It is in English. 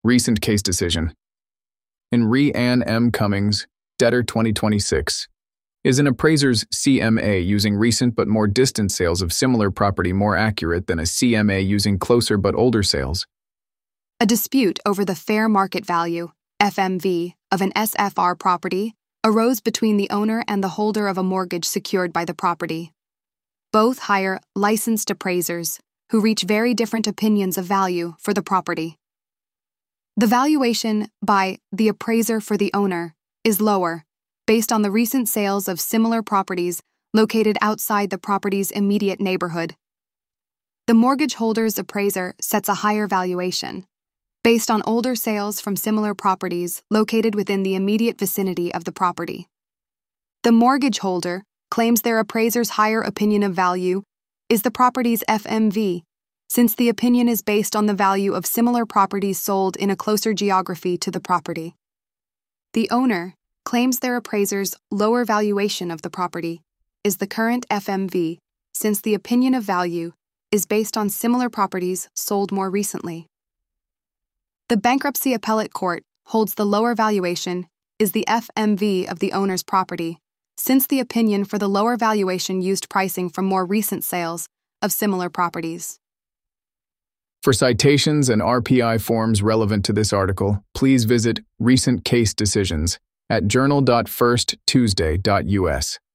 Recent case decision. In Re Ann M. Cummings, Debtor 2026, is an appraiser's CMA using recent but more distant sales of similar property more accurate than a CMA using closer but older sales? A dispute over the fair market value, FMV, of an SFR property arose between the owner and the holder of a mortgage secured by the property. Both hire licensed appraisers who reach very different opinions of value for the property. The valuation by the appraiser for the owner is lower, based on the recent sales of similar properties located outside the property's immediate neighborhood. The mortgage holder's appraiser sets a higher valuation, based on older sales from similar properties located within the immediate vicinity of the property. The mortgage holder claims their appraiser's higher opinion of value is the property's FMV, since the opinion is based on the value of similar properties sold in a closer geography to the property. The owner claims their appraiser's lower valuation of the property is the current FMV, since the opinion of value is based on similar properties sold more recently. The bankruptcy appellate court holds the lower valuation is the FMV of the owner's property, since the opinion for the lower valuation used pricing from more recent sales of similar properties. For citations and RPI forms relevant to this article, please visit Recent Case Decisions at journal.firsttuesday.us.